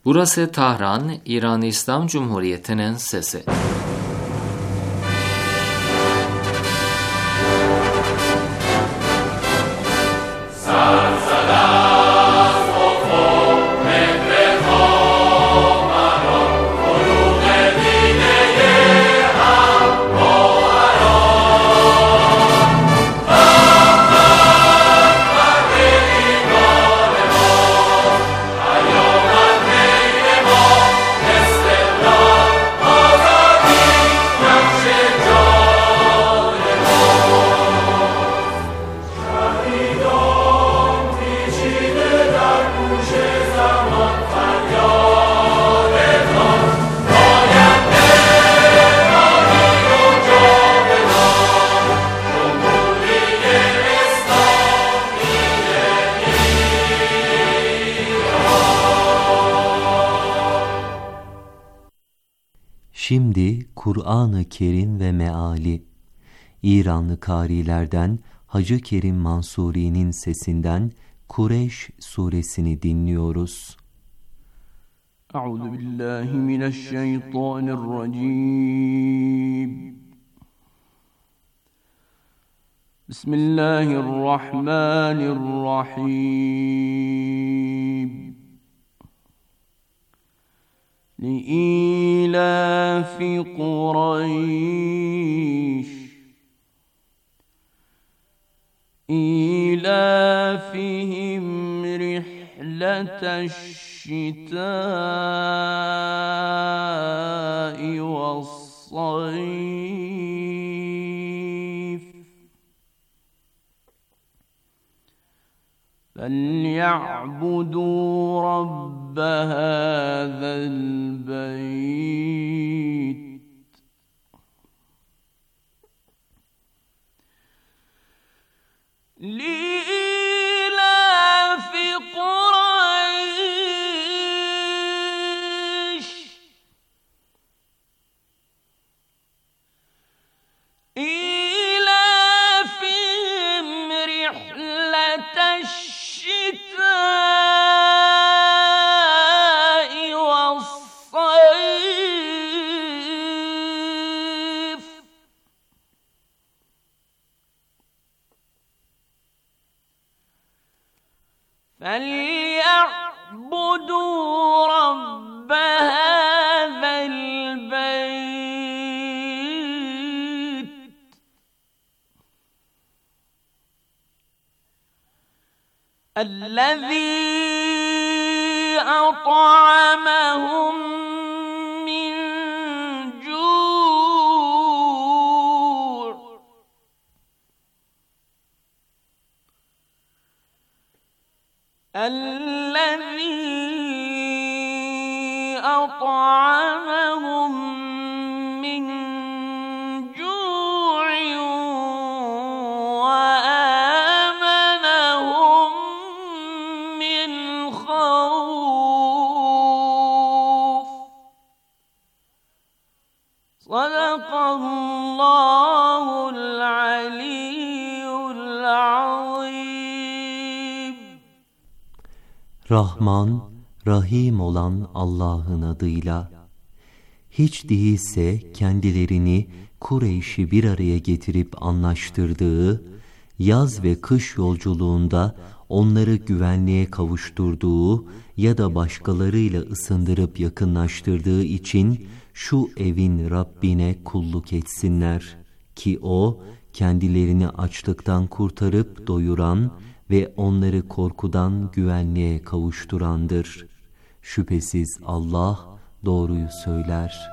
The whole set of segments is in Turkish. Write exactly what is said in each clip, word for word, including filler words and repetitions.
Burası Tahran, İran İslam Cumhuriyeti'nin sesi. Şimdi Kur'an-ı Kerim ve meali, İranlı karilerden Hacı Kerim Mansuri'nin sesinden Kureyş suresini dinliyoruz. Euzu billahi mineşşeytanirracim. Bismillahirrahmanirrahim. لإيلاف قريش إيلافهم رحلة الشتاء والصيف فليعبدوا رب هذا البيت لإيلاف قريش إيلافهم رحلة الشتاء والصيف فليعبدوا رب هذا البيت الذي أطعمهم من جوع الذي أطعمهم من جوع وآمنهم من خوف صدق الله العلي العظيم. Rahman, Rahim olan Allah'ın adıyla. Hiç değilse kendilerini Kureyş'i bir araya getirip anlaştırdığı, yaz ve kış yolculuğunda onları güvenliğe kavuşturduğu ya da başkalarıyla ısındırıp yakınlaştırdığı için şu evin Rabbine kulluk etsinler ki O, kendilerini açlıktan kurtarıp doyuran ve onları korkudan güvenliğe kavuşturandır. Şüphesiz Allah doğruyu söyler.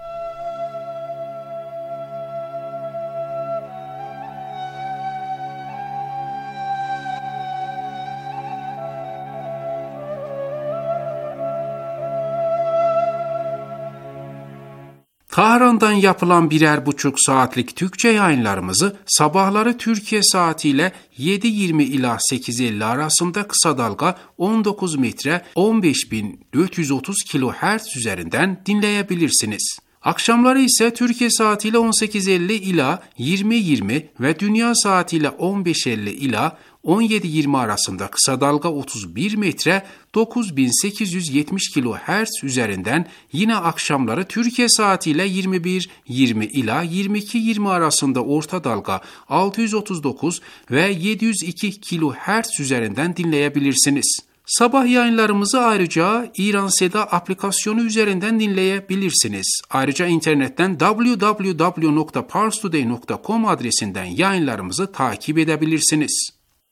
Tahran'dan yapılan birer buçuk saatlik Türkçe yayınlarımızı sabahları Türkiye saatiyle yedi yirmi ila sekiz elli arasında kısa dalga on dokuz metre on beş bin dört yüz otuz kilohertz üzerinden dinleyebilirsiniz. Akşamları ise Türkiye saatiyle on sekiz elli ila yirmi yirmi ve dünya saatiyle on beş elli ila on yedi yirmi arasında kısa dalga otuz bir metre dokuz bin sekiz yüz yetmiş kilohertz üzerinden, yine akşamları Türkiye saatiyle yirmi bir yirmi ila yirmi iki yirmi arasında orta dalga altı yüz otuz dokuz ve yedi yüz iki kilohertz üzerinden dinleyebilirsiniz. Sabah yayınlarımızı ayrıca İran Seda aplikasyonu üzerinden dinleyebilirsiniz. Ayrıca internetten double-u double-u double-u nokta parstoday nokta com adresinden yayınlarımızı takip edebilirsiniz.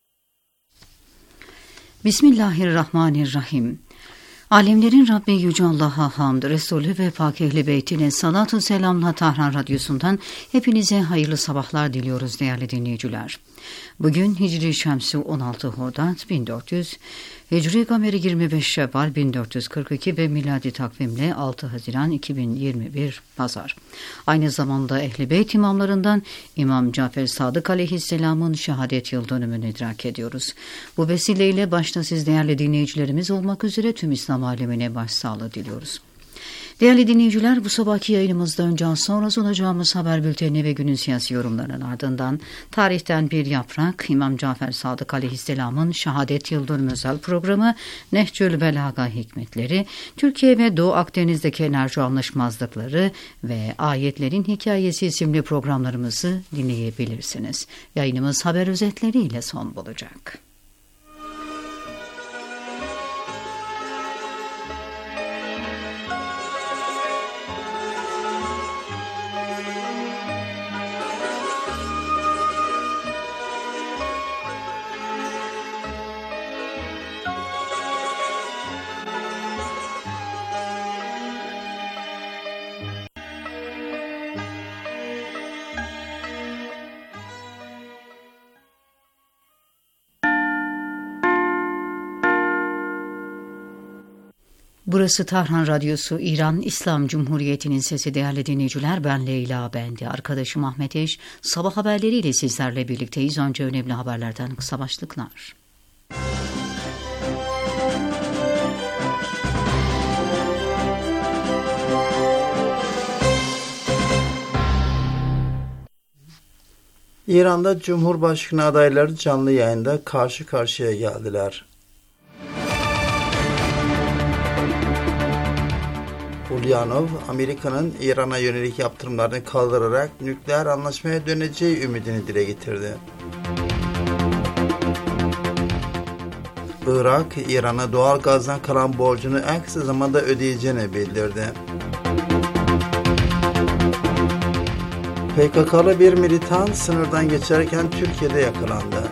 Bismillahirrahmanirrahim. Alemlerin Rabbi Yüce Allah'a hamd, Resulü ve Pak Ehl-i Beytine salatu selamla Tahran Radyosu'ndan hepinize hayırlı sabahlar diliyoruz değerli dinleyiciler. Bugün Hicri Şemsi on altı Hordat bin dört yüz, Hicri Gameri yirmi beş Şevval bin dört yüz kırk iki ve miladi takvimle altı Haziran iki bin yirmi bir Pazar. Aynı zamanda Ehl-i Beyt imamlarından İmam Cafer Sadık Aleyhisselam'ın şehadet yıl dönümünü idrak ediyoruz. Bu vesileyle başta siz değerli dinleyicilerimiz olmak üzere tüm İslam alemine başsağlığı diliyoruz. Değerli dinleyiciler, bu sabahki yayınımızda önce az sonra sunacağımız haber bülteni ve günün siyasi yorumlarının ardından tarihten bir yaprak, İmam Cafer Sadık Aleyhisselam'ın şehadet yıl dönümü özel programı, Nehcül Belaga hikmetleri, Türkiye ve Doğu Akdeniz'deki enerji anlaşmazlıkları ve ayetlerin hikayesi isimli programlarımızı dinleyebilirsiniz. Yayınımız haber özetleriyle son bulacak. Burası Tahran Radyosu, İran İslam Cumhuriyeti'nin sesi değerli dinleyiciler. Ben Leyla Bendi, arkadaşım Ahmet Eş. Sabah haberleriyle sizlerle birlikteyiz. Önce önemli haberlerden kısa başlıklar. İran'da Cumhurbaşkanı adayları canlı yayında karşı karşıya geldiler. Ulyanov, Amerika'nın İran'a yönelik yaptırımlarını kaldırarak nükleer anlaşmaya döneceği ümidini dile getirdi. Irak, İran'a doğal gazdan kalan borcunu en kısa zamanda ödeyeceğini bildirdi. P K K'lı bir militan sınırdan geçerken Türkiye'de yakalandı.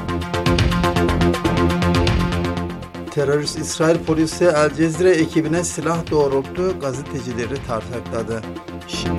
Terörist İsrail polisi El Cezire ekibine silah doğrulttu, gazetecileri tartakladı. Şimdi...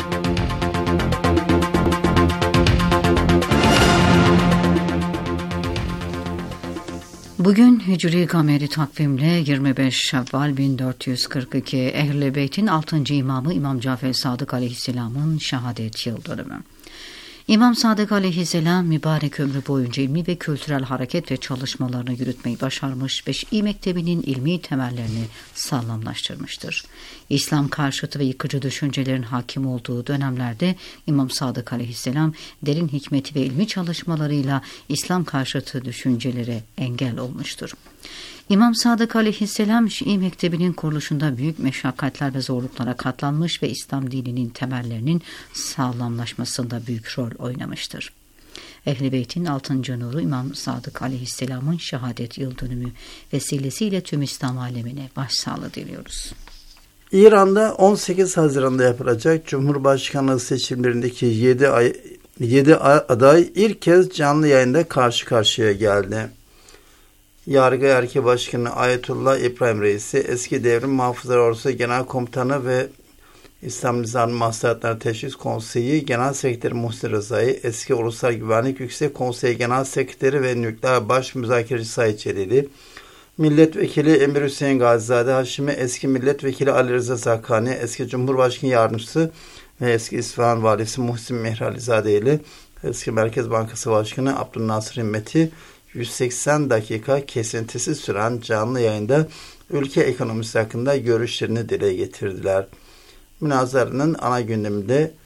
Bugün Hicri Gameri takvimle yirmi beş Şevval bin dört yüz kırk iki, Ehl-i Beyt'in altıncı imamı İmam Cafer Sadık Aleyhisselam'ın şehadet yıl dönümü. İmam Sadık Aleyhisselam mübarek ömrü boyunca ilmi ve kültürel hareket ve çalışmalarını yürütmeyi başarmış ve Şii mektebinin ilmi temellerini sağlamlaştırmıştır. İslam karşıtı ve yıkıcı düşüncelerin hakim olduğu dönemlerde İmam Sadık Aleyhisselam derin hikmeti ve ilmi çalışmalarıyla İslam karşıtı düşüncelere engel olmuştur. İmam Sadık Aleyhisselam Şii mektebinin kuruluşunda büyük meşakkatler ve zorluklara katlanmış ve İslam dininin temellerinin sağlamlaşmasında büyük rol oynamıştır. Ehl-i Beyt'in altıncı nuru İmam Sadık Aleyhisselam'ın şehadet yıl dönümü vesilesiyle tüm İslam alemine başsağlığı diliyoruz. İran'da on sekiz Haziran'da yapılacak Cumhurbaşkanlığı seçimlerindeki yedi, ay, yedi aday ilk kez canlı yayında karşı karşıya geldi. Yargı Erki Başkanı Ayetullah İbrahim Reisi, eski Devrim Muhafızlar Ordusu Genel Komutanı ve İslam Nizami Maslahatları Teşhis Konseyi Genel Sekreteri Muhsin Rıza'yı, eski Ulusal Güvenlik Yüksek Konseyi Genel Sekreteri ve Nükleer Baş Müzakereci Said Celili, Milletvekili Emir Hüseyin Gazizade Haşimi, eski Milletvekili Ali Rıza Zakani, eski Cumhurbaşkanı Yardımcısı ve eski İsfahan Valisi Muhsin Mehralizade ile eski Merkez Bankası Başkanı Abdülnasır Himmeti, yüz seksen dakika kesintisiz süren canlı yayında ülke ekonomisi hakkında görüşlerini dile getirdiler. Münazaranın ana gündeminde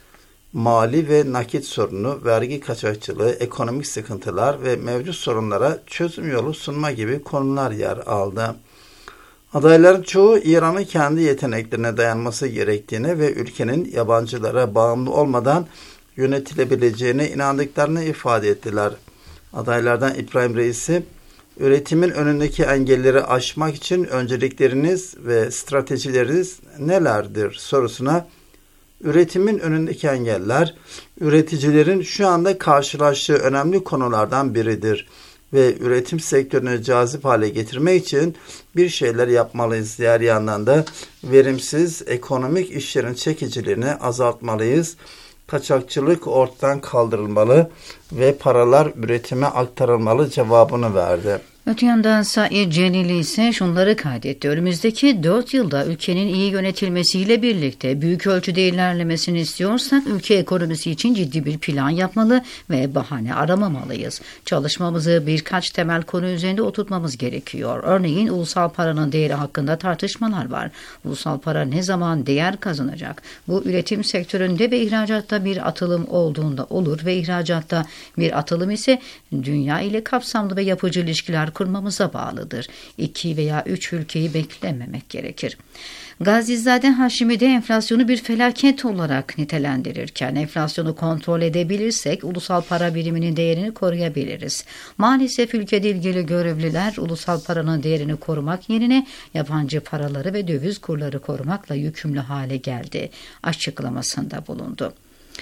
mali ve nakit sorunu, vergi kaçakçılığı, ekonomik sıkıntılar ve mevcut sorunlara çözüm yolu sunma gibi konular yer aldı. Adayların çoğu İran'ın kendi yeteneklerine dayanması gerektiğini ve ülkenin yabancılara bağımlı olmadan yönetilebileceğine inandıklarını ifade ettiler. Adaylardan İbrahim Reisi, üretimin önündeki engelleri aşmak için öncelikleriniz ve stratejileriniz nelerdir sorusuna, üretimin önündeki engeller, üreticilerin şu anda karşılaştığı önemli konulardan biridir ve üretim sektörünü cazip hale getirmek için bir şeyler yapmalıyız. Diğer yandan da verimsiz ekonomik işlerin çekiciliğini azaltmalıyız. Kaçakçılık ortadan kaldırılmalı ve paralar üretime aktarılmalı cevabını verdi. Öte yandan Said Celili ise şunları kaydetti. Önümüzdeki dört yılda ülkenin iyi yönetilmesiyle birlikte büyük ölçüde ilerlemesini istiyorsak ülke ekonomisi için ciddi bir plan yapmalı ve bahane aramamalıyız. Çalışmamızı birkaç temel konu üzerinde oturtmamız gerekiyor. Örneğin ulusal paranın değeri hakkında tartışmalar var. Ulusal para ne zaman değer kazanacak? Bu üretim sektöründe ve ihracatta bir atılım olduğunda olur ve ihracatta bir atılım ise dünya ile kapsamlı ve yapıcı ilişkiler kurmamıza bağlıdır. İki veya üç ülkeyi beklememek gerekir. Gazizade Haşimi de enflasyonu bir felaket olarak nitelendirirken enflasyonu kontrol edebilirsek ulusal para biriminin değerini koruyabiliriz. Maalesef ülkede ilgili görevliler ulusal paranın değerini korumak yerine yabancı paraları ve döviz kurları korumakla yükümlü hale geldi açıklamasında bulundu.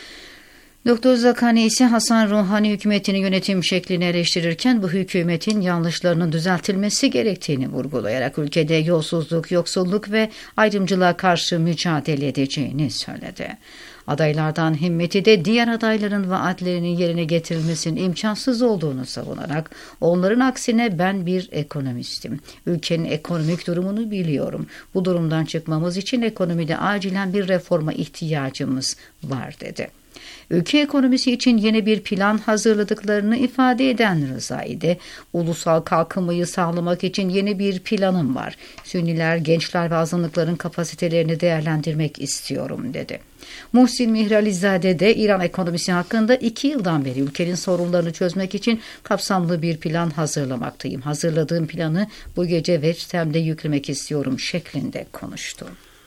Doktor Zakani ise Hasan Rouhani hükümetinin yönetim şeklini eleştirirken bu hükümetin yanlışlarının düzeltilmesi gerektiğini vurgulayarak ülkede yolsuzluk, yoksulluk ve ayrımcılığa karşı mücadele edeceğini söyledi. Adaylardan himmeti de diğer adayların vaatlerinin yerine getirilmesinin imkansız olduğunu savunarak onların aksine ben bir ekonomistim. Ülkenin ekonomik durumunu biliyorum. Bu durumdan çıkmamız için ekonomide acilen bir reforma ihtiyacımız var dedi. Ülke ekonomisi için yeni bir plan hazırladıklarını ifade eden Rızai'de, ulusal kalkınmayı sağlamak için yeni bir planım var. Sünniler, gençler ve azınlıkların kapasitelerini değerlendirmek istiyorum dedi. Muhsin Mihralizade de İran ekonomisi hakkında iki yıldan beri ülkenin sorunlarını çözmek için kapsamlı bir plan hazırlamaktayım. Hazırladığım planı bu gece web sitemde yüklemek istiyorum şeklinde konuştu.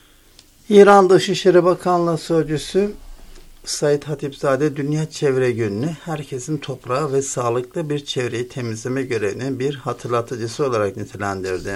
İran Dışişleri Bakanlığı Sözcüsü Said Hatipzade Dünya Çevre Günü'nü herkesin toprağı ve sağlıklı bir çevreyi temizleme görevinin bir hatırlatıcısı olarak nitelendirdi.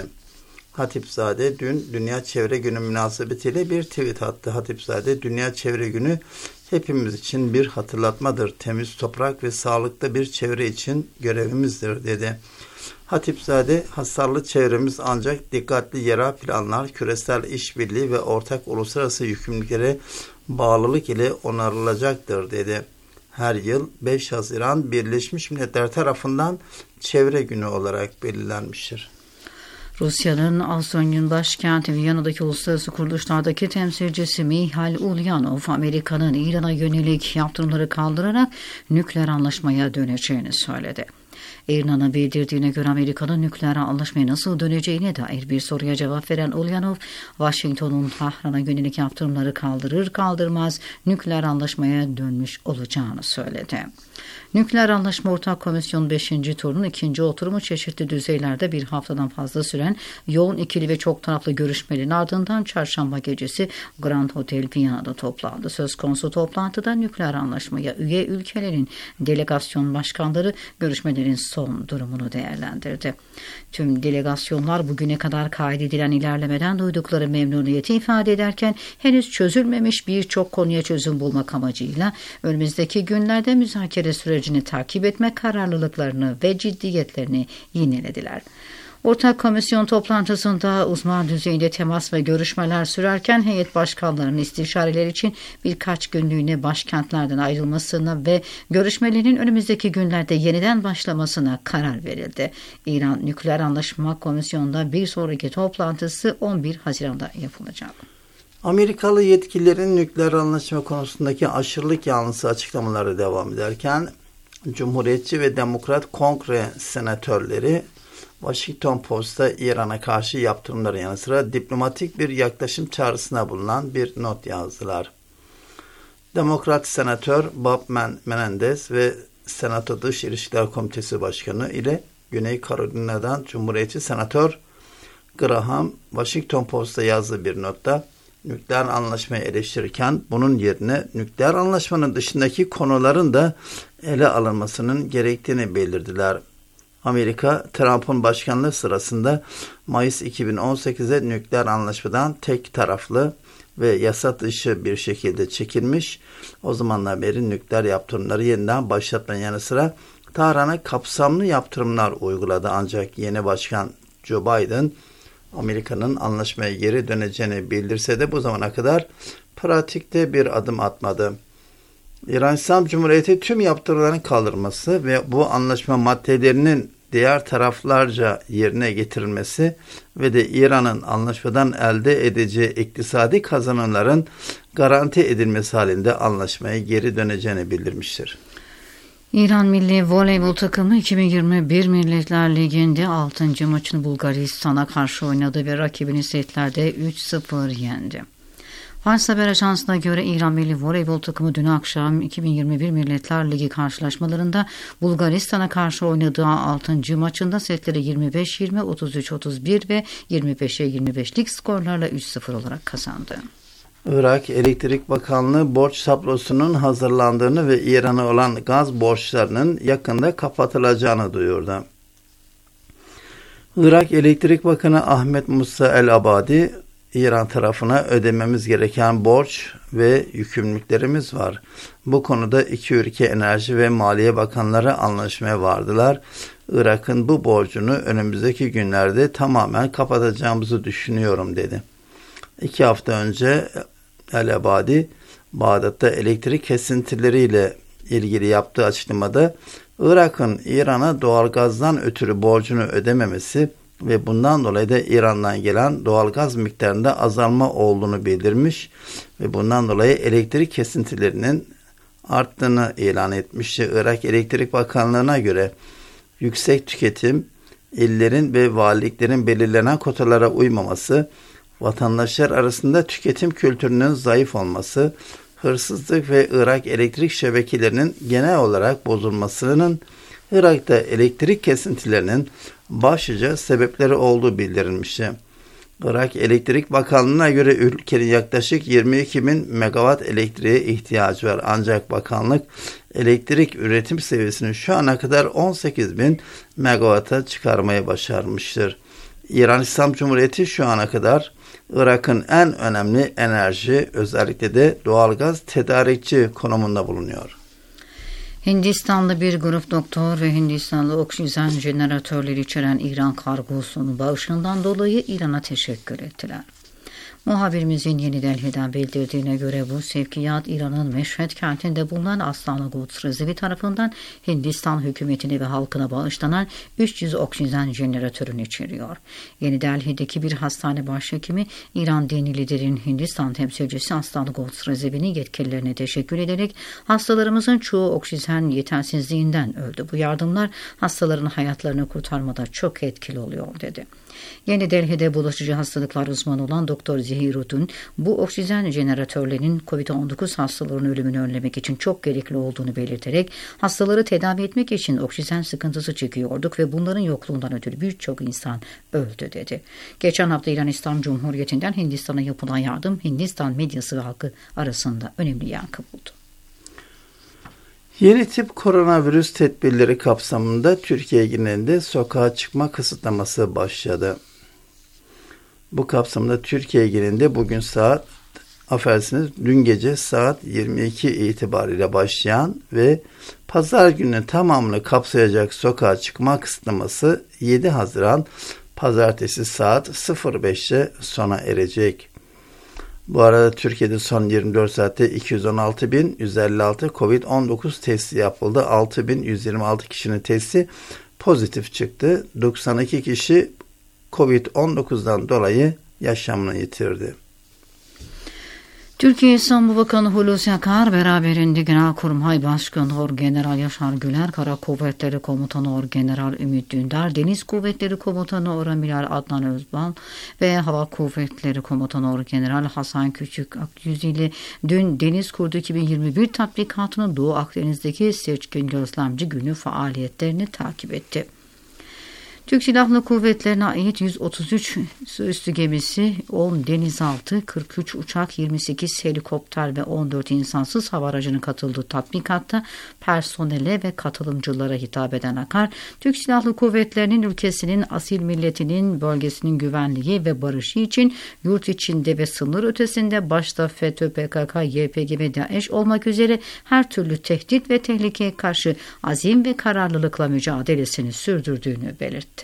Hatipzade dün Dünya Çevre Günü münasebetiyle bir tweet attı. Hatipzade Dünya Çevre Günü hepimiz için bir hatırlatmadır. Temiz toprak ve sağlıklı bir çevre için görevimizdir dedi. Hatipzade, hasarlı çevremiz ancak dikkatli yerel planlar, küresel işbirliği ve ortak uluslararası yükümlülüklere bağlılık ile onarılacaktır dedi. Her yıl beş Haziran Birleşmiş Milletler tarafından Çevre Günü olarak belirlenmiştir. Rusya'nın Almanya'nın başkenti Viyana'daki uluslararası kuruluşlardaki temsilcisi Mihail Ulyanov, Amerika'nın İran'a yönelik yaptırımları kaldırarak nükleer anlaşmaya döneceğini söyledi. İran'ın bildirdiğine göre Amerika'nın nükleer anlaşmaya nasıl döneceğine dair bir soruya cevap veren Ulyanov, Washington'un Tahran'a yönelik yaptırımları kaldırır kaldırmaz nükleer anlaşmaya dönmüş olacağını söyledi. Nükleer Anlaşma Ortak Komisyonu beşinci turunun ikinci oturumu çeşitli düzeylerde bir haftadan fazla süren yoğun ikili ve çok taraflı görüşmelerin ardından çarşamba gecesi Grand Hotel Viyana'da toplandı. Söz konusu toplantıda nükleer anlaşmaya üye ülkelerin delegasyon başkanları görüşmelerin son durumunu değerlendirdi. Tüm delegasyonlar bugüne kadar kaydedilen ilerlemeden duydukları memnuniyeti ifade ederken henüz çözülmemiş birçok konuya çözüm bulmak amacıyla önümüzdeki günlerde müzakere sürecini takip etme kararlılıklarını ve ciddiyetlerini yinelediler. Ortak komisyon toplantısında uzman düzeyinde temas ve görüşmeler sürerken heyet başkanlarının istişareler için birkaç günlüğüne başkentlerden ayrılmasına ve görüşmelerin önümüzdeki günlerde yeniden başlamasına karar verildi. İran Nükleer Anlaşma Komisyonu'nda bir sonraki toplantısı on bir Haziran'da yapılacak. Amerikalı yetkililerin nükleer anlaşma konusundaki aşırılık yanlısı açıklamaları devam ederken Cumhuriyetçi ve Demokrat Kongre senatörleri Washington Post'ta İran'a karşı yaptırımların yanı sıra diplomatik bir yaklaşım çağrısına bulunan bir not yazdılar. Demokrat Senatör Bob Menendez ve Senato Dış İlişkiler Komitesi Başkanı ile Güney Carolina'dan Cumhuriyetçi Senatör Graham, Washington Post'a yazdığı bir notta nükleer anlaşmayı eleştirirken bunun yerine nükleer anlaşmanın dışındaki konuların da ele alınmasının gerektiğini belirdiler. Amerika, Trump'ın başkanlığı sırasında Mayıs iki bin on sekiz'de nükleer anlaşmadan tek taraflı ve yasa dışı bir şekilde çekilmiş. O zamandan beri nükleer yaptırımları yeniden başlatmanın yanı sıra Tahran'a kapsamlı yaptırımlar uyguladı. Ancak yeni başkan Joe Biden, Amerika'nın anlaşmaya geri döneceğini bildirse de bu zamana kadar pratikte bir adım atmadı. İran İslam Cumhuriyeti tüm yaptırımların kaldırılması ve bu anlaşma maddelerinin diğer taraflarca yerine getirilmesi ve de İran'ın anlaşmadan elde edeceği iktisadi kazanımların garanti edilmesi halinde anlaşmaya geri döneceğini bildirmiştir. İran Milli Voleybol takımı iki bin yirmi bir Milletler Ligi'nde altıncı maçını Bulgaristan'a karşı oynadı ve rakibini setlerde üç sıfır yendi. Fars Haber Ajansı'na göre İran Milli Voleybol takımı dün akşam iki bin yirmi bir Milletler Ligi karşılaşmalarında Bulgaristan'a karşı oynadığı altıncı maçında setleri yirmi beş yirmi, otuz üç otuz bir ve yirmi beşe yirmi beşlik skorlarla üç sıfır olarak kazandı. Irak Elektrik Bakanlığı borç tablosunun hazırlandığını ve İran'a olan gaz borçlarının yakında kapatılacağını duyurdu. Irak Elektrik Bakanı Ahmet Musa El-Abadi, İran tarafına ödememiz gereken borç ve yükümlülüklerimiz var. Bu konuda iki ülke Enerji ve Maliye Bakanları anlaşmaya vardılar. Irak'ın bu borcunu önümüzdeki günlerde tamamen kapatacağımızı düşünüyorum dedi. İki hafta önce El-Abadi, Bağdat'ta elektrik kesintileriyle ilgili yaptığı açıklamada Irak'ın İran'a doğalgazdan ötürü borcunu ödememesi ve bundan dolayı da İran'dan gelen doğalgaz miktarında azalma olduğunu bildirmiş ve bundan dolayı elektrik kesintilerinin arttığını ilan etmişti. Irak Elektrik Bakanlığı'na göre yüksek tüketim, illerin ve valiliklerin belirlenen kotalara uymaması, vatandaşlar arasında tüketim kültürünün zayıf olması, hırsızlık ve Irak elektrik şebekelerinin genel olarak bozulmasının Irak'ta elektrik kesintilerinin başlıca sebepleri olduğu bildirilmişti. Irak Elektrik Bakanlığı'na göre ülkenin yaklaşık yirmi iki bin megawatt elektriğe ihtiyacı var. Ancak bakanlık elektrik üretim seviyesini şu ana kadar on sekiz bin megawatt'a çıkarmayı başarmıştır. İran İslam Cumhuriyeti şu ana kadar Irak'ın en önemli enerji, özellikle de doğalgaz tedarikçi konumunda bulunuyor. Hindistanlı bir grup doktor ve Hindistanlı oksijen jeneratörleri içeren İran kargosunun bağışından dolayı İran'a teşekkür ettiler. Muhabirimizin Yeni Delhi'den bildirdiğine göre bu sevkiyat İran'ın Meşhed kentinde bulunan Aslan-ı Quds Rezevi tarafından Hindistan hükümetine ve halkına bağışlanan üç yüz oksijen jeneratörünü içeriyor. Yeni Delhi'deki bir hastane başhekimi İran dini liderin Hindistan temsilcisi Aslan-ı Quds Rezevi'nin yetkililerine teşekkür ederek hastalarımızın çoğu oksijen yetersizliğinden öldü. Bu yardımlar hastaların hayatlarını kurtarmada çok etkili oluyor dedi. Yeni Delhi'de bulaşıcı hastalıklar uzmanı olan Doktor Zehirudin, bu oksijen jeneratörlerinin kovid on dokuz hastalarının ölümünü önlemek için çok gerekli olduğunu belirterek hastaları tedavi etmek için oksijen sıkıntısı çekiyorduk ve bunların yokluğundan ötürü birçok insan öldü dedi. Geçen hafta İran İslam Cumhuriyeti'nden Hindistan'a yapılan yardım Hindistan medyası ve halkı arasında önemli yankı buldu. Yeni tip koronavirüs tedbirleri kapsamında Türkiye genelinde sokağa çıkma kısıtlaması başladı. Bu kapsamda Türkiye genelinde bugün saat, affedersiniz dün gece saat yirmi iki itibariyle başlayan ve pazar gününün tamamını kapsayacak sokağa çıkma kısıtlaması yedi Haziran pazartesi saat sıfır beşte sona erecek. Bu arada Türkiye'de son yirmi dört saatte iki yüz on altı bin yüz elli altı kovid on dokuz testi yapıldı. altı bin yüz yirmi altı kişinin testi pozitif çıktı. doksan iki kişi kovid on dokuzdan dolayı yaşamını yitirdi. Türkiye İstanbul Bakanı Hulusi Akar beraberinde Genelkurmay Başkanı Orgeneral Yaşar Güler, Kara Kuvvetleri Komutanı Orgeneral Ümit Dündar, Deniz Kuvvetleri Komutanı Oramiral Adnan Özbal ve Hava Kuvvetleri Komutanı Orgeneral Hasan Küçük Akyüz ile dün Deniz Kurdu iki bin yirmi bir tatbikatının Doğu Akdeniz'deki Seçkin Gözlemci Günü faaliyetlerini takip etti. Türk Silahlı Kuvvetleri'ne ait yüz otuz üç üstü gemisi, on denizaltı, kırk üç uçak, yirmi sekiz helikopter ve on dört insansız hava aracının katıldığı tatbikatta personele ve katılımcılara hitap eden Akar, Türk Silahlı Kuvvetleri'nin ülkesinin asil milletinin bölgesinin güvenliği ve barışı için yurt içinde ve sınır ötesinde başta FETÖ, P K K, Y P G ve DAEŞ olmak üzere her türlü tehdit ve tehlikeye karşı azim ve kararlılıkla mücadelesini sürdürdüğünü belirtti.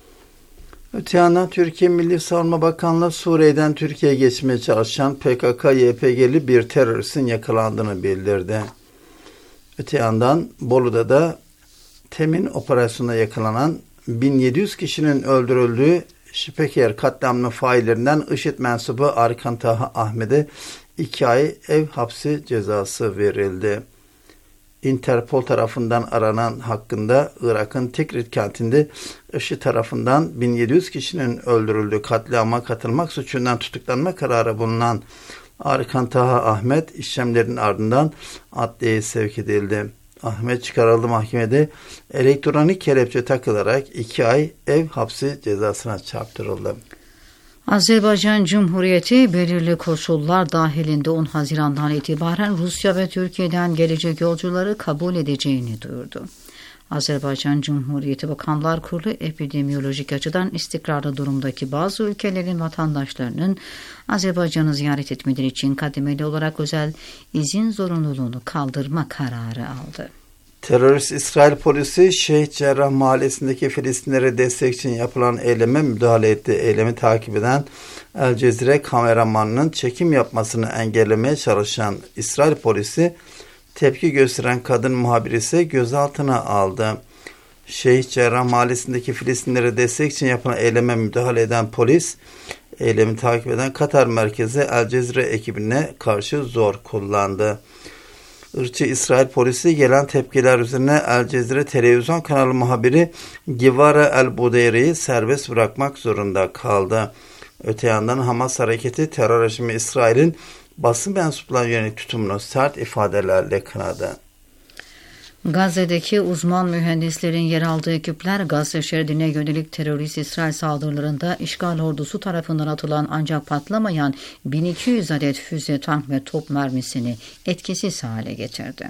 Öte yandan Türkiye Milli Savunma Bakanlığı Suriye'den Türkiye'ye geçmeye çalışan P K K Y P G'li bir teröristin yakalandığını bildirdi. Öte yandan Bolu'da da Temin operasyonunda yakalanan bin yedi yüz kişinin öldürüldüğü Şipeker katliamının faillerinden IŞİD mensubu Arkan Taha Ahmet'e iki ay ev hapsi cezası verildi. Interpol tarafından aranan hakkında Irak'ın Tikrit kentinde IŞİD tarafından bin yedi yüz kişinin öldürüldüğü katliama katılmak suçundan tutuklanma kararı bulunan Arkan Taha Ahmet işlemlerin ardından adliyeye sevk edildi. Ahmet çıkarıldı, mahkemede elektronik kelepçe takılarak iki ay ev hapsi cezasına çarptırıldı. Azerbaycan Cumhuriyeti belirli koşullar dahilinde on Haziran'dan itibaren Rusya ve Türkiye'den gelecek yolcuları kabul edeceğini duyurdu. Azerbaycan Cumhuriyeti Bakanlar Kurulu epidemiyolojik açıdan istikrarlı durumdaki bazı ülkelerin vatandaşlarının Azerbaycan'ı ziyaret etmeleri için kademeli olarak özel izin zorunluluğunu kaldırma kararı aldı. Terörist İsrail polisi Şeyh Cerrah mahallesindeki Filistinlere destek için yapılan eyleme müdahale etti. Eylemi takip eden El Cezire kameramanının çekim yapmasını engellemeye çalışan İsrail polisi tepki gösteren kadın muhabir ise gözaltına aldı. Şeyh Cerrah mahallesindeki Filistinlere destek için yapılan eyleme müdahale eden polis, eylemi takip eden Katar merkezi El Cezire ekibine karşı zor kullandı. Irkçı İsrail polisi gelen tepkiler üzerine El Cezire televizyon kanalı muhabiri Givara El Budeyri'yi serbest bırakmak zorunda kaldı. Öte yandan Hamas hareketi terör rejimi İsrail'in basın mensuplarına yönelik tutumunu sert ifadelerle kınadı. Gazze'deki uzman mühendislerin yer aldığı ekipler Gazze şeridine yönelik terörist İsrail saldırılarında işgal ordusu tarafından atılan ancak patlamayan bin iki yüz adet füze, tank ve top mermisini etkisiz hale getirdi.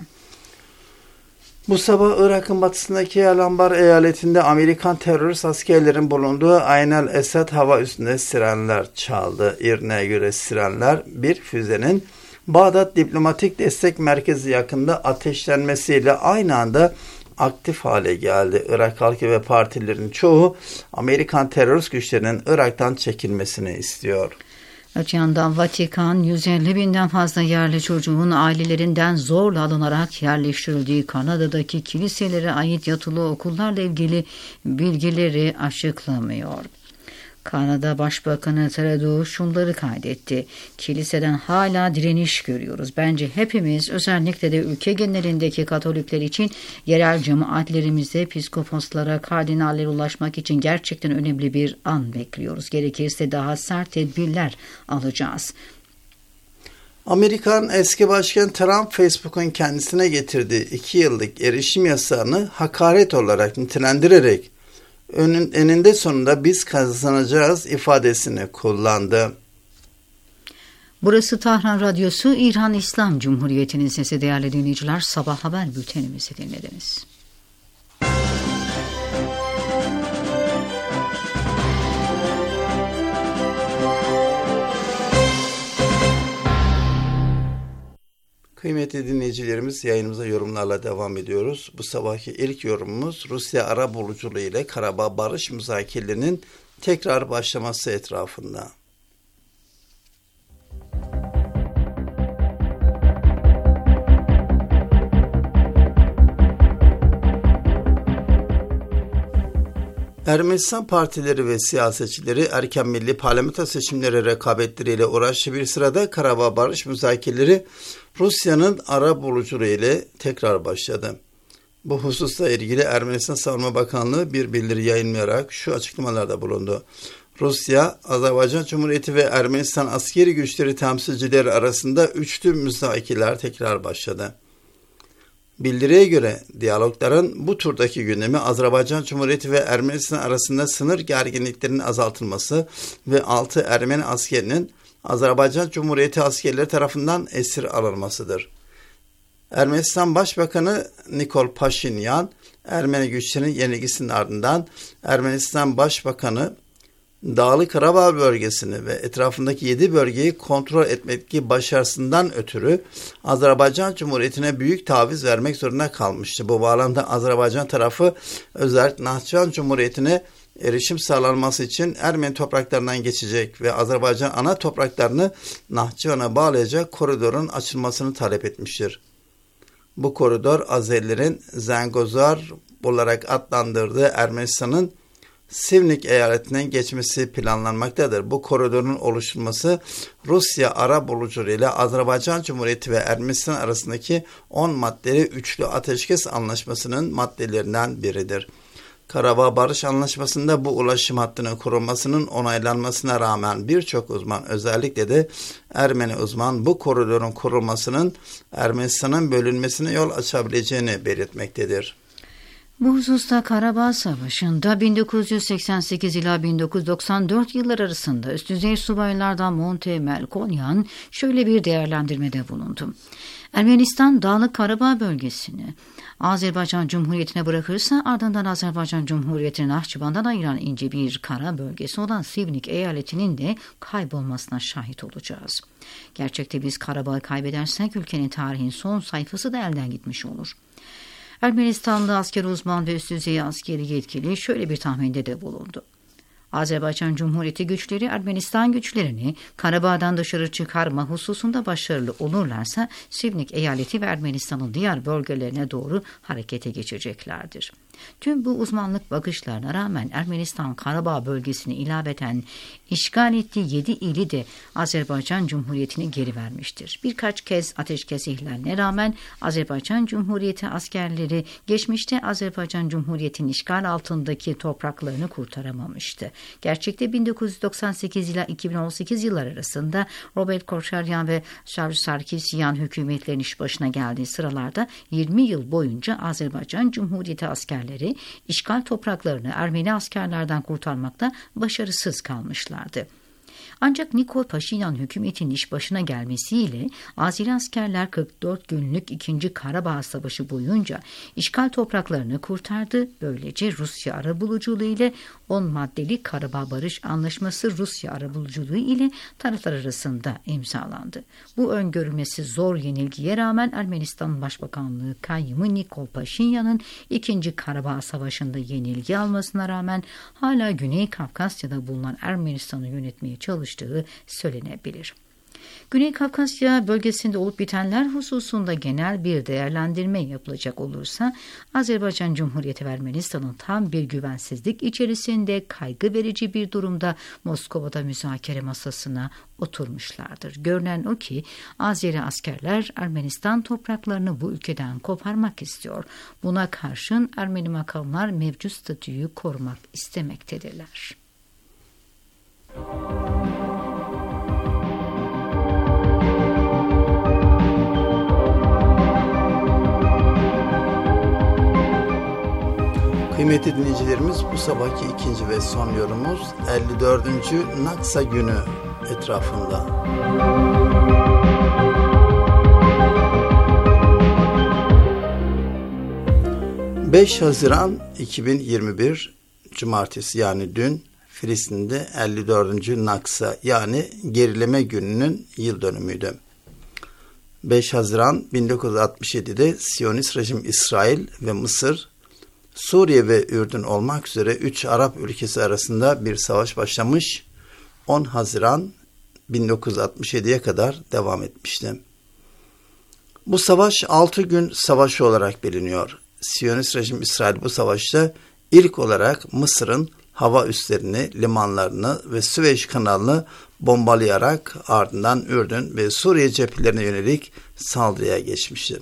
Bu sabah Irak'ın batısındaki El Anbar eyaletinde Amerikan terörist askerlerin bulunduğu Ayn el Esed hava üstünde sirenler çaldı. İRNA'ya göre sirenler bir füzenin Bağdat Diplomatik Destek Merkezi yakında ateşlenmesiyle aynı anda aktif hale geldi. Irak halkı ve partilerin çoğu Amerikan terörist güçlerinin Irak'tan çekilmesini istiyor. Öte yandan Vatikan, yüz elli binden fazla yerli çocuğun ailelerinden zorla alınarak yerleştirildiği Kanada'daki kiliselere ait yatılı okullarla ilgili bilgileri açıklamıyor. Kanada Başbakanı Trudeau şunları kaydetti. Kiliseden hala direniş görüyoruz. Bence hepimiz, özellikle de ülke genelindeki Katolikler için yerel cemaatlerimizde piskoposlara, kardinallere ulaşmak için gerçekten önemli bir an bekliyoruz. Gerekirse daha sert tedbirler alacağız. Amerikan eski başkan Trump, Facebook'un kendisine getirdiği iki yıllık erişim yasağını hakaret olarak nitelendirerek Önün, eninde sonunda biz kazanacağız ifadesini kullandı. Burası Tahran Radyosu, İran İslam Cumhuriyeti'nin sesi. Değerli dinleyiciler, sabah haber bültenimizi dinlediniz. Kıymetli dinleyicilerimiz, yayınımıza yorumlarla devam ediyoruz. Bu sabahki ilk yorumumuz Rusya arabuluculuğu ile Karabağ barış müzakerelerinin tekrar başlaması etrafında. Ermenistan partileri ve siyasetçileri erken milli parlamento seçimleri rekabetleriyle uğraştığı bir sırada Karabağ barış müzakereleri Rusya'nın ara buluculuğu ile tekrar başladı. Bu hususla ilgili Ermenistan Savunma Bakanlığı bir bildiri yayınlayarak şu açıklamalarda bulundu. Rusya, Azerbaycan Cumhuriyeti ve Ermenistan askeri güçleri temsilcileri arasında üçlü müzakereler tekrar başladı. Bildiriye göre diyalogların bu turdaki gündemi Azerbaycan Cumhuriyeti ve Ermenistan arasında sınır gerginliklerinin azaltılması ve altı Ermeni askerinin Azerbaycan Cumhuriyeti askerleri tarafından esir alınmasıdır. Ermenistan Başbakanı Nikol Paşinyan, Ermeni güçlerin yenilgisinin ardından Ermenistan Başbakanı Dağlık Karabağ bölgesini ve etrafındaki yedi bölgeyi kontrol etmedeki başarısından ötürü Azerbaycan Cumhuriyeti'ne büyük taviz vermek zorunda kalmıştı. Bu bağlamda Azerbaycan tarafı özellikle Nahçıvan Cumhuriyeti'ne erişim sağlanması için Ermeni topraklarından geçecek ve Azerbaycan ana topraklarını Nahçıvan'a bağlayacak koridorun açılmasını talep etmiştir. Bu koridor Azerilerin Zangozar olarak adlandırdığı Ermenistan'ın Sivnik eyaletinden geçmesi planlanmaktadır. Bu koridorun oluşturulması Rusya arabuluculuğu ile Azerbaycan Cumhuriyeti ve Ermenistan arasındaki on maddeli üçlü ateşkes anlaşmasının maddelerinden biridir. Karabağ Barış Anlaşması'nda bu ulaşım hattının kurulmasının onaylanmasına rağmen birçok uzman, özellikle de Ermeni uzman, bu koridorun kurulmasının Ermenistan'ın bölünmesine yol açabileceğini belirtmektedir. Bu hususta Karabağ Savaşı'nda bin dokuz yüz seksen sekiz ila bin dokuz yüz doksan dört yıllar arasında üst düzey subaylardan Monte Melkonyan şöyle bir değerlendirmede bulundu. Ermenistan Dağlık Karabağ bölgesini Azerbaycan Cumhuriyeti'ne bırakırsa ardından Azerbaycan Cumhuriyeti'nin Nahçıvan'dan ayıran ince bir kara bölgesi olan Sivnik eyaletinin de kaybolmasına şahit olacağız. Gerçekte biz Karabağ'ı kaybedersek ülkenin tarihin son sayfası da elden gitmiş olur. Ermenistanlı asker uzman ve üst düzey askeri yetkili şöyle bir tahminde de bulundu. Azerbaycan Cumhuriyeti güçleri Ermenistan güçlerini Karabağ'dan dışarı çıkarma hususunda başarılı olurlarsa Sivnik eyaleti ve Ermenistan'ın diğer bölgelerine doğru harekete geçeceklerdir. Tüm bu uzmanlık bakışlarına rağmen Ermenistan Karabağ bölgesini ilaveten işgal ettiği yedi ili de Azerbaycan Cumhuriyeti'ne geri vermiştir. Birkaç kez ateşkes ihlaline rağmen Azerbaycan Cumhuriyeti askerleri geçmişte Azerbaycan Cumhuriyeti'nin işgal altındaki topraklarını kurtaramamıştı. Gerçekte bin dokuz yüz doksan sekiz ila iki bin on sekiz yıllar arasında Robert Koçaryan ve Serj Sarkisyan hükümetlerinin iş başına geldiği sıralarda yirmi yıl boyunca Azerbaycan Cumhuriyeti askerleri işgal topraklarını Ermeni askerlerden kurtarmakta başarısız kalmışlardı. Ancak Nikol Paşinyan hükümetinin iş başına gelmesiyle Azeri askerler kırk dört günlük ikinci. Karabağ Savaşı boyunca işgal topraklarını kurtardı. Böylece Rusya arabuluculuğu ile on maddeli Karabağ Barış Anlaşması Rusya arabuluculuğu ile taraflar arasında imzalandı. Bu öngörülmesi zor yenilgiye rağmen Ermenistan Başbakanlığı kayyımı Nikol Paşinyan'ın ikinci. Karabağ Savaşı'nda yenilgi almasına rağmen hala Güney Kafkasya'da bulunan Ermenistan'ı yönetmeye çalıştığı söylenebilir. Güney Kafkasya bölgesinde olup bitenler hususunda genel bir değerlendirme yapılacak olursa Azerbaycan Cumhuriyeti ve Ermenistan'ın tam bir güvensizlik içerisinde kaygı verici bir durumda Moskova'da müzakere masasına oturmuşlardır. Görünen o ki Azeri askerler Ermenistan topraklarını bu ülkeden koparmak istiyor. Buna karşın Ermeni makamlar mevcut statüyü korumak istemektedirler. Kıymetli dinleyicilerimiz, bu sabahki ikinci ve son yorumumuz elli dördüncü Naksa günü etrafında. beş Haziran iki bin yirmi bir Cumartesi, yani dün Filistin'de elli dördüncü Naksa yani gerileme gününün yıl dönümüydü. beş Haziran bin dokuz yüz altmış yedi'de Siyonist rejim İsrail ve Mısır, Suriye ve Ürdün olmak üzere üç Arap ülkesi arasında bir savaş başlamış, on Haziran bin dokuz yüz altmış yedi'ye kadar devam etmişti. Bu savaş altı gün savaşı olarak biliniyor. Siyonist rejim İsrail bu savaşta İlk olarak Mısır'ın hava üslerini, limanlarını ve Süveyş kanalını bombalayarak ardından Ürdün ve Suriye cephelerine yönelik saldırıya geçmişti.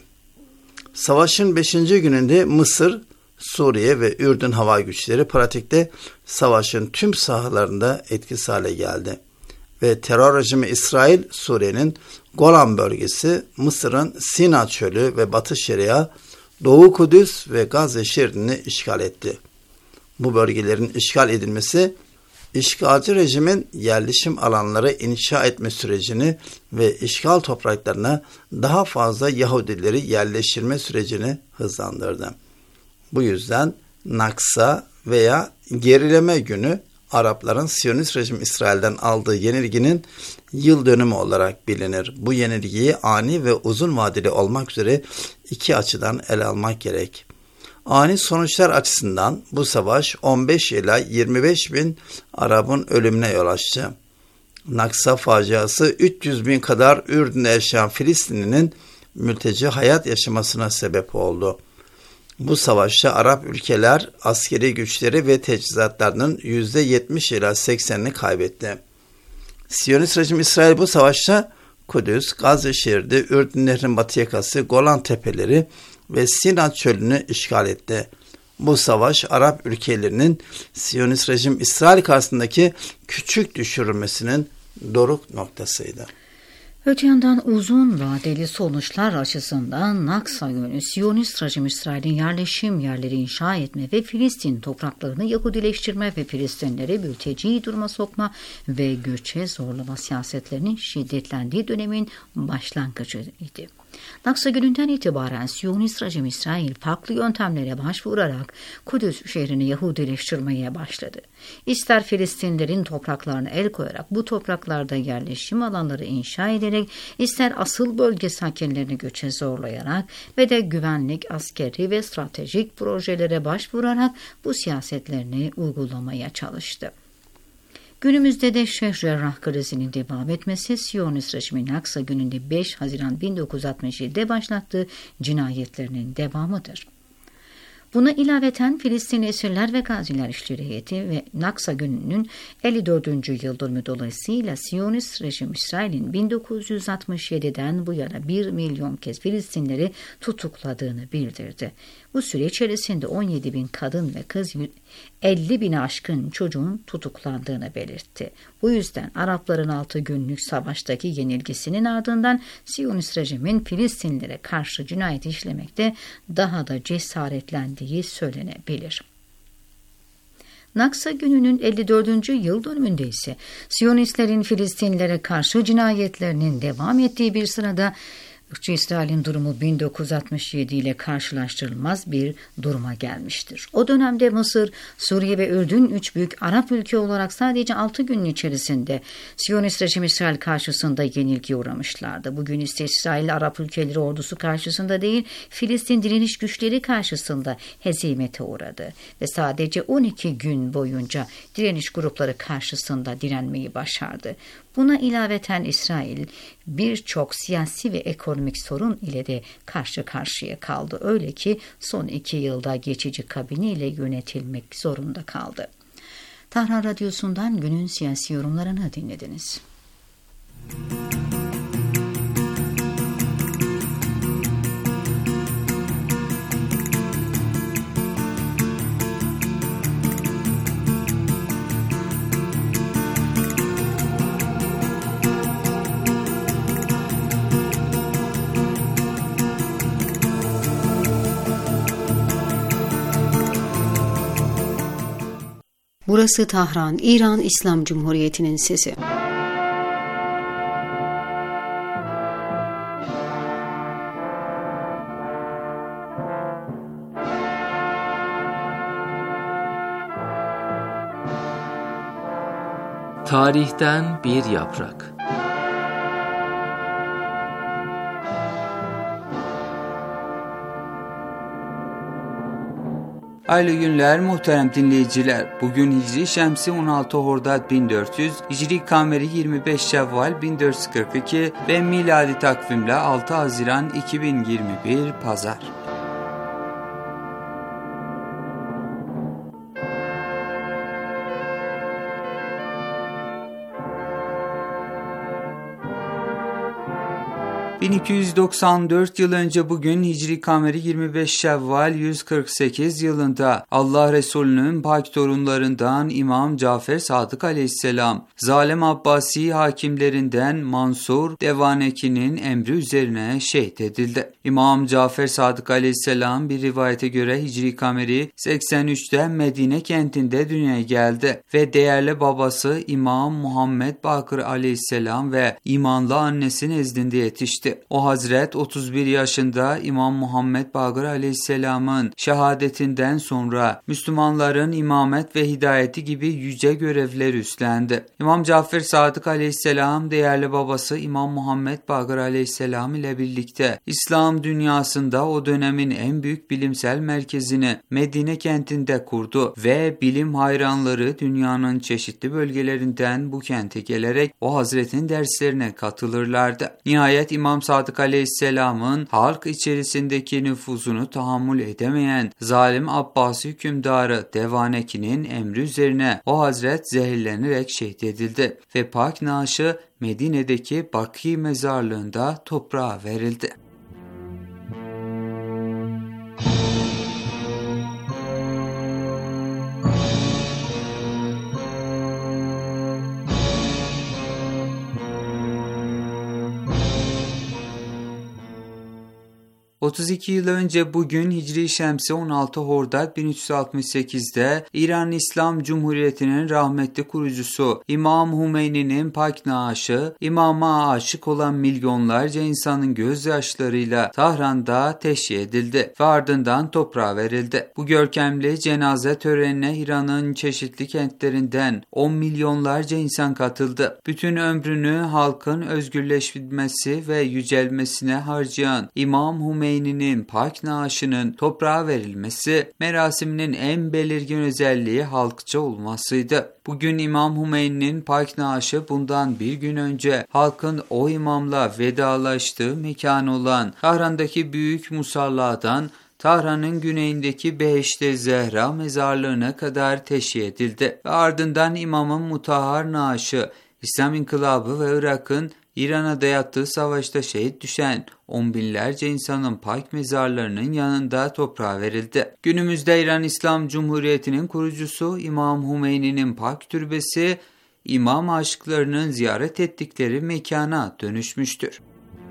Savaşın beşinci gününde Mısır, Suriye ve Ürdün hava güçleri pratikte savaşın tüm sahalarında etkisiz hale geldi. Ve terör rejimi İsrail, Suriye'nin Golan bölgesi, Mısır'ın Sina çölü ve Batı Şeria, Doğu Kudüs ve Gazze şeridini işgal etti. Bu bölgelerin işgal edilmesi, işgalci rejimin yerleşim alanları inşa etme sürecini ve işgal topraklarına daha fazla Yahudileri yerleştirme sürecini hızlandırdı. Bu yüzden Naksa veya gerileme günü Arapların Siyonist rejim İsrail'den aldığı yenilginin yıl dönümü olarak bilinir. Bu yenilgiyi ani ve uzun vadeli olmak üzere iki açıdan ele almak gerek. Ani sonuçlar açısından bu savaş on beş ila yirmi beş bin Arap'ın ölümüne yol açtı. Naksa faciası üç yüz bin kadar Ürdün'de yaşayan Filistinli'nin mülteci hayat yaşamasına sebep oldu. Bu savaşta Arap ülkeler askeri güçleri ve teçhizatlarının yüzde yetmiş ila seksenini kaybetti. Siyonist rejim İsrail bu savaşta Kudüs, Gazze şeridi, Ürdün Nehri'nin batı yakası, Golan tepeleri ve Sina çölünü işgal etti. Bu savaş Arap ülkelerinin Siyonist rejim İsrail karşısındaki küçük düşürülmesinin doruk noktasıydı. Öte yandan uzun vadeli sonuçlar açısından Naksa günü Siyonist rejim İsrail'in yerleşim yerleri inşa etme ve Filistin topraklarını Yahudileştirme ve Filistinleri mülteci duruma sokma ve göçe zorlama siyasetlerinin şiddetlendiği dönemin başlangıcıydı. Naksa gününden itibaren Siyonist rejim İsrail farklı yöntemlere başvurarak Kudüs şehrini Yahudileştirmeye başladı. İster Filistinlerin topraklarına el koyarak bu topraklarda yerleşim alanları inşa ederek, ister asıl bölge sakinlerini göçe zorlayarak ve de güvenlik, askeri ve stratejik projelere başvurarak bu siyasetlerini uygulamaya çalıştı. Günümüzde de Şeyh Cerrah krizinin devam etmesi, Siyonist rejimin Naksa gününde beş Haziran bin dokuz yüz altmış yedi'de başlattığı cinayetlerinin devamıdır. Buna ilaveten Filistin Esirler ve Gaziler İşleri Heyeti ve Naksa gününün elli dördüncü yıl dönümü dolayısıyla Siyonist rejim İsrail'in bin dokuz yüz altmış yedi'den bu yana bir milyon kez Filistinleri tutukladığını bildirdi. Bu süre içerisinde on yedi bin kadın ve kız, elli bini aşkın çocuğun tutuklandığını belirtti. Bu yüzden Arapların altı günlük savaştaki yenilgisinin ardından Siyonist rejimin Filistinlere karşı cinayet işlemekte daha da cesaretlendiği söylenebilir. Naksa gününün elli dördüncü yıl dönümünde ise Siyonistlerin Filistinlere karşı cinayetlerinin devam ettiği bir sırada ırkçı İsrail'in durumu bin dokuz yüz altmış yedi ile karşılaştırılmaz bir duruma gelmiştir. O dönemde Mısır, Suriye ve Ürdün üç büyük Arap ülke olarak sadece altı günün içerisinde Siyonist rejim İsrail karşısında yenilgiye uğramışlardı. Bugün ise İsrail Arap ülkeleri ordusu karşısında değil, Filistin direniş güçleri karşısında hezimete uğradı ve sadece on iki gün boyunca direniş grupları karşısında direnmeyi başardı. Buna ilaveten İsrail birçok siyasi ve ekonomik sorun ile de karşı karşıya kaldı. Öyle ki son iki yılda geçici kabine ile yönetilmek zorunda kaldı. Tahran Radyosu'ndan günün siyasi yorumlarını dinlediniz. Burası Tahran, İran İslam Cumhuriyeti'nin sesi. Tarihten bir yaprak. Hayırlı günler muhterem dinleyiciler. Bugün Hicri Şemsi on altı Hordad bin dört yüz, Hicri Kameri yirmi beş Şevval bin dört yüz kırk iki ve miladi takvimle altı Haziran iki bin yirmi bir Pazar. bin iki yüz doksan dört yıl önce bugün Hicri Kameri yirmi beş Şevval yüz kırk sekiz yılında Allah Resulü'nün pak torunlarından İmam Cafer Sadık Aleyhisselam, zalim Abbasi hakimlerinden Mansur Devaneki'nin emri üzerine şehit edildi. İmam Cafer Sadık Aleyhisselam bir rivayete göre Hicri Kameri seksen üçte Medine kentinde dünyaya geldi ve değerli babası İmam Muhammed Bakır Aleyhisselam ve imanlı annesi nezdinde yetişti. O Hazret otuz bir yaşında İmam Muhammed Bakır Aleyhisselam'ın şehadetinden sonra Müslümanların imamet ve hidayeti gibi yüce görevler üstlendi. İmam Cafer Sadık Aleyhisselam değerli babası İmam Muhammed Bakır Aleyhisselam ile birlikte İslam dünyasında o dönemin en büyük bilimsel merkezini Medine kentinde kurdu ve bilim hayranları dünyanın çeşitli bölgelerinden bu kente gelerek o Hazretin derslerine katılırlardı. Nihayet İmam Sadık Aleyhisselam'ın halk içerisindeki nüfuzunu tahammül edemeyen zalim Abbasi hükümdarı Devaneki'nin emri üzerine o Hazret zehirlenerek şehit edildi ve pak naaşı Medine'deki Baki mezarlığında toprağa verildi. otuz iki yıl önce bugün Hicri Şemsi on altı Hordat bin üç yüz altmış sekizde İran İslam Cumhuriyeti'nin rahmetli kurucusu İmam Hümeyni'nin pak naaşı, İmam'a aşık olan milyonlarca insanın gözyaşlarıyla Tahran'da teşhir edildi ve ardından toprağa verildi. Bu görkemli cenaze törenine İran'ın çeşitli kentlerinden on milyonlarca insan katıldı. Bütün ömrünü halkın özgürleşmesi ve yücelmesine harcayan İmam Hümeyni Hümeyni'nin pak naaşının toprağa verilmesi merasiminin en belirgin özelliği halkça olmasıydı. Bugün İmam Hümeyni'nin pak naaşı bundan bir gün önce halkın o imamla vedalaştığı mekan olan Tahran'daki büyük musalladan Tahran'ın güneyindeki Behişt-i Zehra mezarlığına kadar teşhir edildi ve ardından İmam'ın mutahhar naaşı İslam İnkılabı ve Irak'ın İran'a dayattığı savaşta şehit düşen on binlerce insanın pak mezarlarının yanında toprağa verildi. Günümüzde İran İslam Cumhuriyeti'nin kurucusu İmam Hümeyni'nin pak türbesi, imam aşıklarının ziyaret ettikleri mekana dönüşmüştür.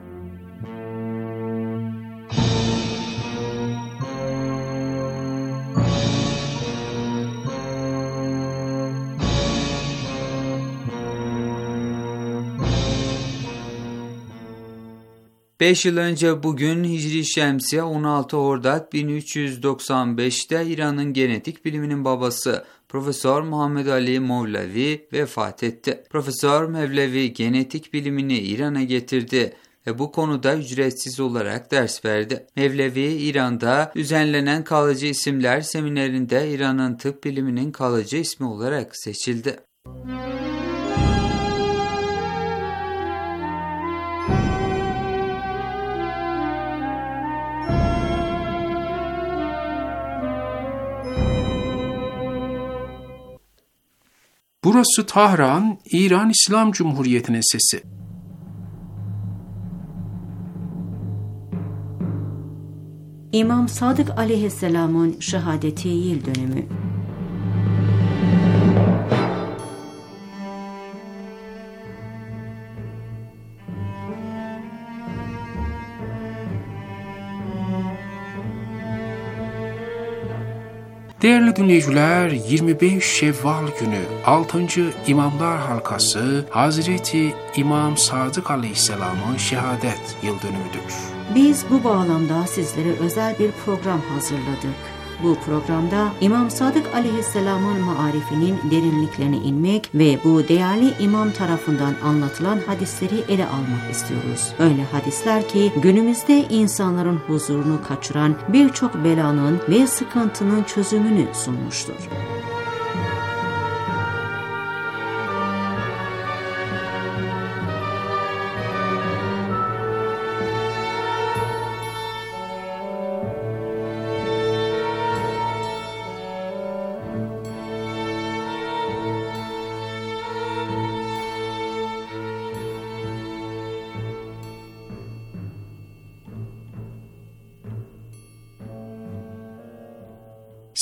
beş yıl önce bugün Hicri Şemsi on altı Hordat bin üç yüz doksan beşte İran'ın genetik biliminin babası Profesör Muhammed Ali Mevlevi vefat etti. Profesör Mevlevi genetik bilimini İran'a getirdi ve bu konuda ücretsiz olarak ders verdi. Mevlevi İran'da düzenlenen kalıcı isimler seminerinde İran'ın tıp biliminin kalıcı ismi olarak seçildi. Burası Tahran, İran İslam Cumhuriyeti'nin sesi. İmam Sadık Aleyhisselam'ın şehadeti yıl dönümü. Değerli dinleyiciler, yirmi beş Şevval günü altıncı İmamlar Halkası Hazreti İmam Sadık Aleyhisselam'ın şehadet yıldönümüdür. Biz bu bağlamda sizlere özel bir program hazırladık. Bu programda İmam Sadık Aleyhisselam'ın maarifinin derinliklerine inmek ve bu değerli imam tarafından anlatılan hadisleri ele almak istiyoruz. Öyle hadisler ki günümüzde insanların huzurunu kaçıran birçok belanın ve sıkıntının çözümünü sunmuştur.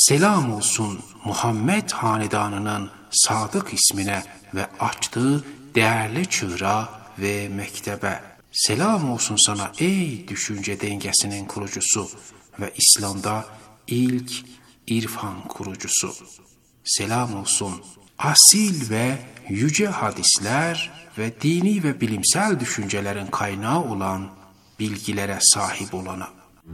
Selam olsun Muhammed hanedanının sadık ismine ve açtığı değerli çıra ve mektebe. Selam olsun sana ey düşünce dengesinin kurucusu ve İslam'da ilk irfan kurucusu. Selam olsun asil ve yüce hadisler ve dini ve bilimsel düşüncelerin kaynağı olan bilgilere sahip olana.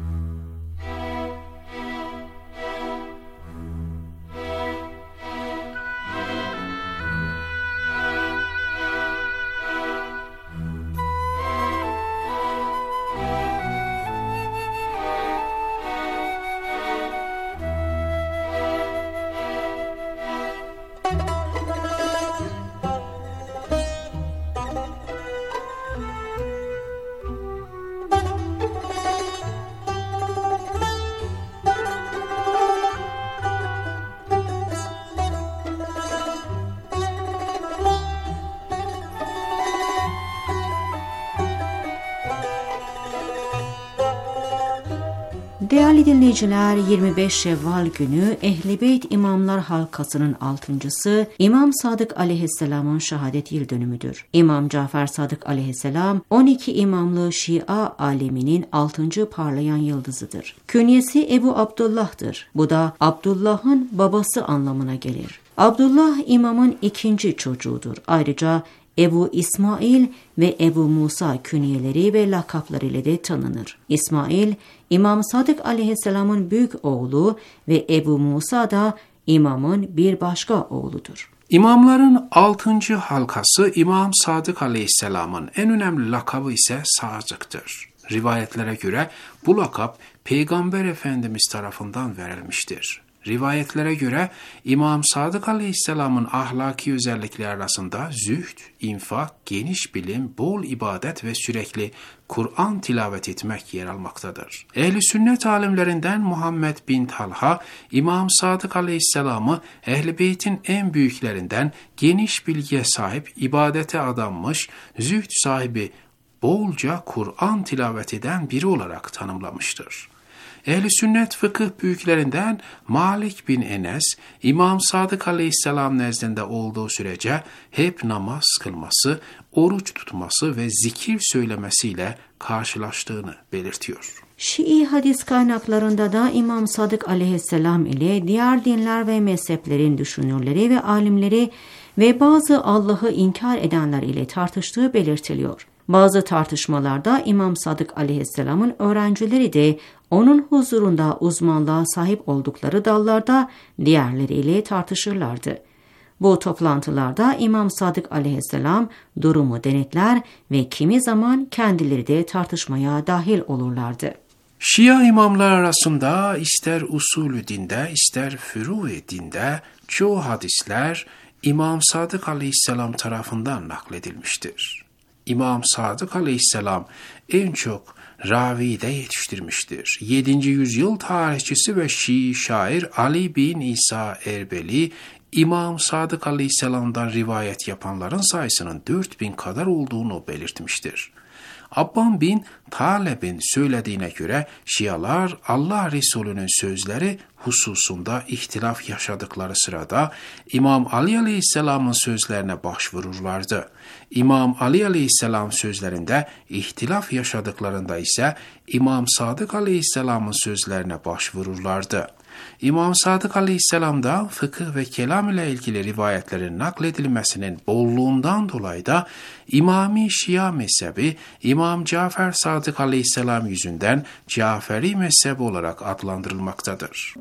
Değerli dinleyiciler, yirmi beş Şevval günü Ehl-i Beyt İmamlar Halkası'nın altıncısı İmam Sadık Aleyhisselam'ın şehadet yıl dönümüdür. İmam Cafer Sadık Aleyhisselam on iki imamlı Şia aleminin altıncı parlayan yıldızıdır. Künyesi Ebu Abdullah'tır. Bu da Abdullah'ın babası anlamına gelir. Abdullah imamın ikinci çocuğudur. Ayrıca Ebu İsmail ve Ebu Musa künyeleri ve lakapları ile de tanınır. İsmail, İmam Sadık Aleyhisselam'ın büyük oğlu ve Ebu Musa da imamın bir başka oğludur. İmamların altıncı halkası İmam Sadık Aleyhisselam'ın en önemli lakabı ise Sadık'tır. Rivayetlere göre bu lakap Peygamber Efendimiz tarafından verilmiştir. Rivayetlere göre İmam Sadık Aleyhisselam'ın ahlaki özellikleri arasında zühd, infak, geniş bilim, bol ibadet ve sürekli Kur'an tilavet etmek yer almaktadır. Ehl-i sünnet alimlerinden Muhammed bin Talha, İmam Sadık Aleyhisselam'ı Ehl-i Beyt'in en büyüklerinden, geniş bilgiye sahip, ibadete adanmış, zühd sahibi, bolca Kur'an tilavet eden biri olarak tanımlamıştır. Ehl-i sünnet fıkıh büyüklerinden Malik bin Enes, İmam Sadık Aleyhisselam nezdinde olduğu sürece hep namaz kılması, oruç tutması ve zikir söylemesiyle karşılaştığını belirtiyor. Şii hadis kaynaklarında da İmam Sadık Aleyhisselam ile diğer dinler ve mezheplerin düşünürleri ve alimleri ve bazı Allah'ı inkar edenler ile tartıştığı belirtiliyor. Bazı tartışmalarda İmam Sadık Aleyhisselam'ın öğrencileri de onun huzurunda uzmanlığa sahip oldukları dallarda diğerleriyle tartışırlardı. Bu toplantılarda İmam Sadık Aleyhisselam durumu denetler ve kimi zaman kendileri de tartışmaya dahil olurlardı. Şia imamlar arasında ister usulü dinde ister furu-i dinde çoğu hadisler İmam Sadık Aleyhisselam tarafından nakledilmiştir. İmam Sadık Aleyhisselam en çok ravi de yetiştirmiştir. yedinci yüzyıl tarihçisi ve Şii şair Ali bin İsa Erbeli, İmam Sadık Aleyhisselam'dan rivayet yapanların sayısının dört bin kadar olduğunu belirtmiştir. Abban bin Taleb'in söylediğine göre Şialar Allah Resulü'nün sözleri hususunda ihtilaf yaşadıkları sırada İmam Ali Aleyhisselam'ın sözlerine başvururlardı. İmam Ali Aleyhisselam sözlerinde ihtilaf yaşadıklarında ise İmam Sadık Aleyhisselam'ın sözlerine başvururlardı. İmam Sadık Aleyhisselam'da fıkıh ve kelam ile ilgili rivayetlerin nakledilmesinin bolluğundan dolayı da İmami Şia mezhebi İmam Cafer Sadık Aleyhisselam yüzünden Caferi mezhebi olarak adlandırılmaktadır.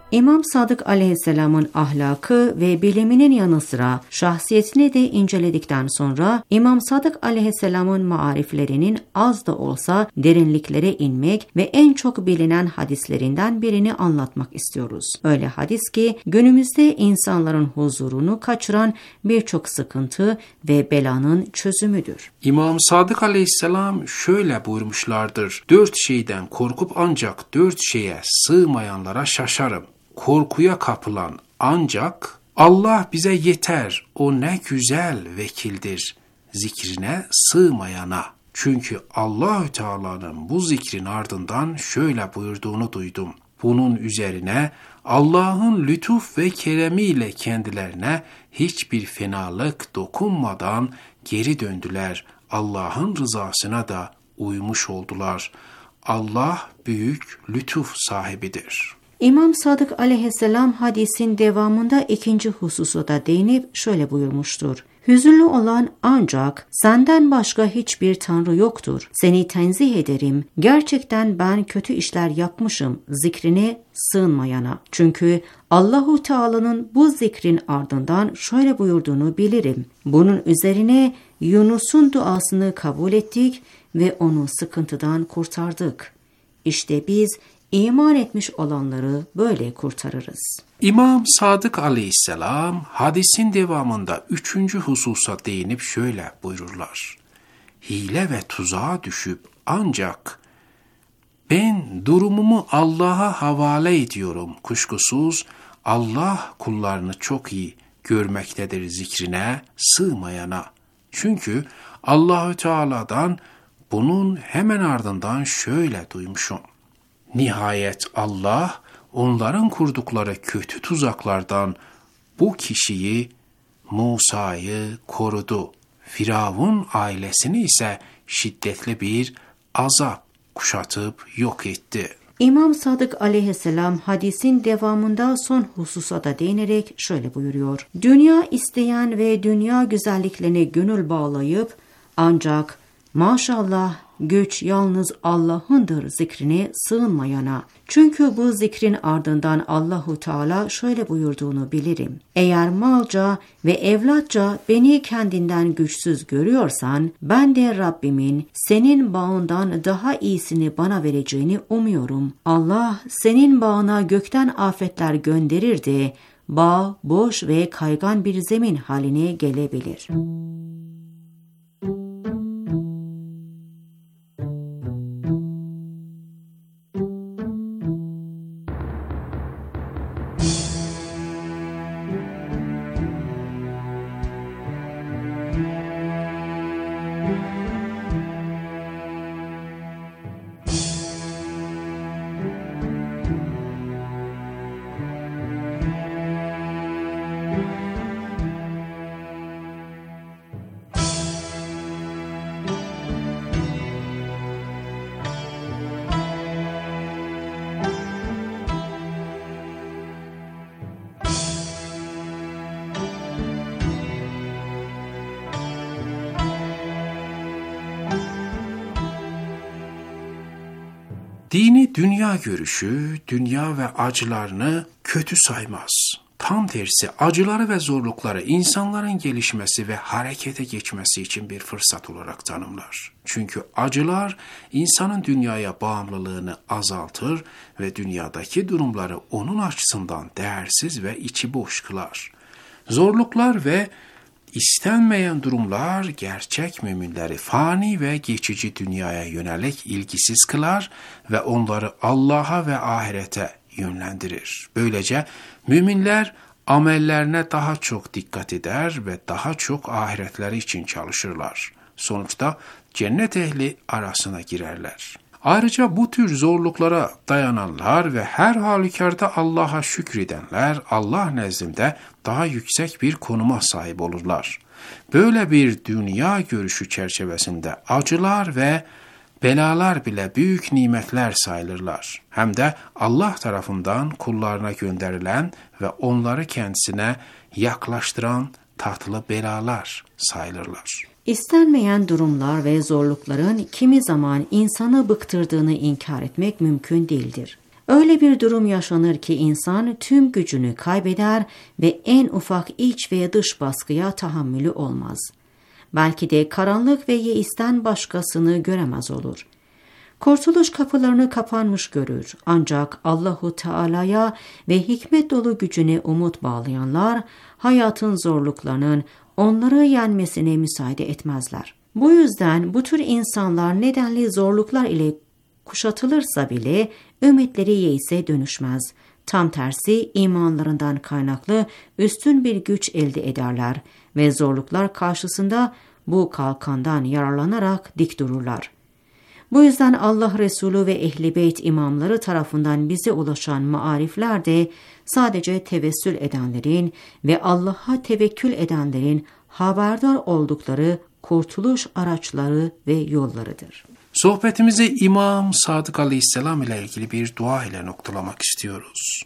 İmam Sadık Aleyhisselam'ın ahlakı ve biliminin yanı sıra şahsiyetini de inceledikten sonra İmam Sadık Aleyhisselam'ın maariflerinin az da olsa derinliklere inmek ve en çok bilinen hadislerinden birini anlatmak istiyoruz. Öyle hadis ki günümüzde insanların huzurunu kaçıran birçok sıkıntı ve belanın çözümüdür. İmam Sadık Aleyhisselam şöyle buyurmuşlardır: Dört şeyden korkup ancak dört şeye sığmayanlara şaşarım. Korkuya kapılan ancak Allah bize yeter, o ne güzel vekildir zikrine sığmayana. Çünkü Allahü Teala'nın bu zikrin ardından şöyle buyurduğunu duydum. Bunun üzerine Allah'ın lütuf ve keremiyle kendilerine hiçbir fenalık dokunmadan geri döndüler. Allah'ın rızasına da uymuş oldular. Allah büyük lütuf sahibidir. İmam Sadık Aleyhisselam hadisin devamında ikinci hususa da değinip şöyle buyurmuştur. Hüzünlü olan ancak senden başka hiçbir tanrı yoktur. Seni tenzih ederim. Gerçekten ben kötü işler yapmışım zikrine sığınmayana. Çünkü Allahu Teala'nın bu zikrin ardından şöyle buyurduğunu bilirim. Bunun üzerine Yunus'un duasını kabul ettik ve onu sıkıntıdan kurtardık. İşte biz İman etmiş olanları böyle kurtarırız. İmam Sadık Aleyhisselam hadisin devamında üçüncü hususa değinip şöyle buyururlar. Hile ve tuzağa düşüp ancak ben durumumu Allah'a havale ediyorum. Kuşkusuz Allah kullarını çok iyi görmektedir zikrine sığmayana. Çünkü Allahü Teala'dan bunun hemen ardından şöyle duymuşum. Nihayet Allah onların kurdukları kötü tuzaklardan bu kişiyi, Musa'yı korudu. Firavun ailesini ise şiddetli bir azap kuşatıp yok etti. İmam Sadık Aleyhisselam hadisin devamında son hususa da değinerek şöyle buyuruyor. Dünya isteyen ve dünya güzelliklerine gönül bağlayıp ancak maşallah güç yalnız Allah'ındır zikrine sığınmayana. Çünkü bu zikrin ardından Allahu Teala şöyle buyurduğunu bilirim. Eğer malca ve evlatça beni kendinden güçsüz görüyorsan, ben de Rabbimin senin bağından daha iyisini bana vereceğini umuyorum. Allah senin bağına gökten afetler gönderir de bağ boş ve kaygan bir zemin haline gelebilir. Dini dünya görüşü, dünya ve acılarını kötü saymaz. Tam tersi acıları ve zorlukları insanların gelişmesi ve harekete geçmesi için bir fırsat olarak tanımlar. Çünkü acılar insanın dünyaya bağımlılığını azaltır ve dünyadaki durumları onun açısından değersiz ve içi boş kılar. Zorluklar ve İstenmeyen durumlar gerçek müminleri fani ve geçici dünyaya yönelik ilgisiz kılar ve onları Allah'a ve ahirete yönlendirir. Böylece müminler amellerine daha çok dikkat eder ve daha çok ahiretleri için çalışırlar. Sonuçta cennet ehli arasına girerler. Ayrıca bu tür zorluklara dayananlar ve her halükarda Allah'a şükredenler Allah nezdinde daha yüksek bir konuma sahip olurlar. Böyle bir dünya görüşü çerçevesinde acılar ve belalar bile büyük nimetler sayılırlar. Hem de Allah tarafından kullarına gönderilen ve onları kendisine yaklaştıran tatlı belalar sayılırlar. İstenmeyen durumlar ve zorlukların kimi zaman insanı bıktırdığını inkar etmek mümkün değildir. Öyle bir durum yaşanır ki insan tüm gücünü kaybeder ve en ufak iç ve dış baskıya tahammülü olmaz. Belki de karanlık ve yeisten başkasını göremez olur. Kurtuluş kapılarını kapanmış görür. Ancak Allahu Teala'ya ve hikmet dolu gücüne umut bağlayanlar hayatın zorluklarının onları yenmesine müsaade etmezler. Bu yüzden bu tür insanlar nedenli zorluklar ile kuşatılırsa bile ümitleri yeise dönüşmez. Tam tersi imanlarından kaynaklı üstün bir güç elde ederler ve zorluklar karşısında bu kalkandan yararlanarak dik dururlar. Bu yüzden Allah Resulü ve Ehl-i Beyt imamları tarafından bize ulaşan maarifler de sadece tevessül edenlerin ve Allah'a tevekkül edenlerin haberdar oldukları kurtuluş araçları ve yollarıdır. Sohbetimizi İmam Sadık Aleyhisselam ile ilgili bir dua ile noktalamak istiyoruz.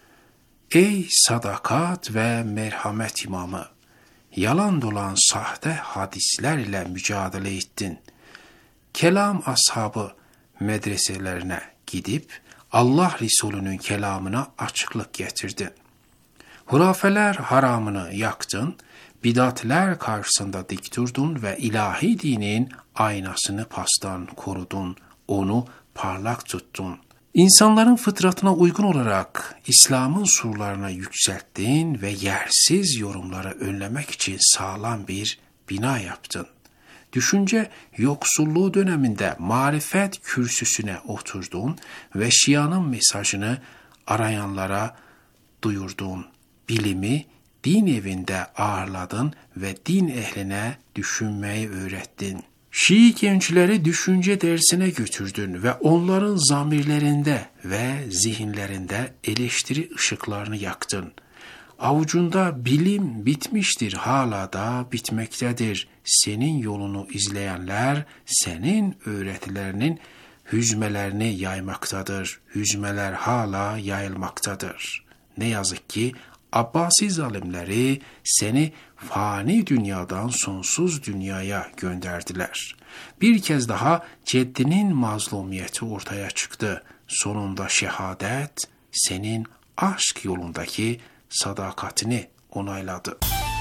Ey sadakat ve merhamet imamı! Yalan dolan sahte hadisler ile mücadele ettin. Kelam ashabı medreselerine gidip Allah Resulü'nün kelamına açıklık getirdin. Hurafeler haramını yaktın, bidatler karşısında dik durdun ve ilahi dinin aynasını pastan korudun, onu parlak tuttun. İnsanların fıtratına uygun olarak İslam'ın surlarına yükselttin ve yersiz yorumları önlemek için sağlam bir bina yaptın. Düşünce yoksulluğu döneminde marifet kürsüsüne oturdun ve Şia'nın mesajını arayanlara duyurdun. Bilimi din evinde ağırladın ve din ehline düşünmeyi öğrettin. Şii gençleri düşünce dersine götürdün ve onların zamirlerinde ve zihinlerinde eleştiri ışıklarını yaktın. Avucunda bilim bitmiştir, hala da bitmektedir. Senin yolunu izleyenler senin öğretilerinin hüzmelerini yaymaktadır. Hüzmeler hala yayılmaktadır. Ne yazık ki Abbasi zalimleri seni fani dünyadan sonsuz dünyaya gönderdiler. Bir kez daha ceddinin mazlumiyeti ortaya çıktı. Sonunda şehadet senin aşk yolundaki sadakatini onayladı.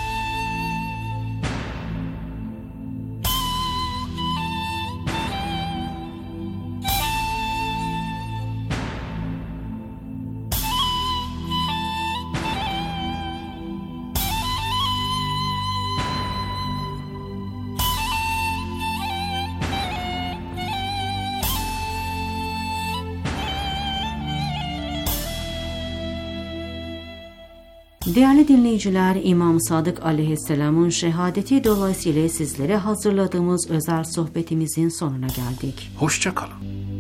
Değerli dinleyiciler, İmam Sadık Aleyhisselam'ın şehadeti dolayısıyla sizlere hazırladığımız özel sohbetimizin sonuna geldik. Hoşça kalın.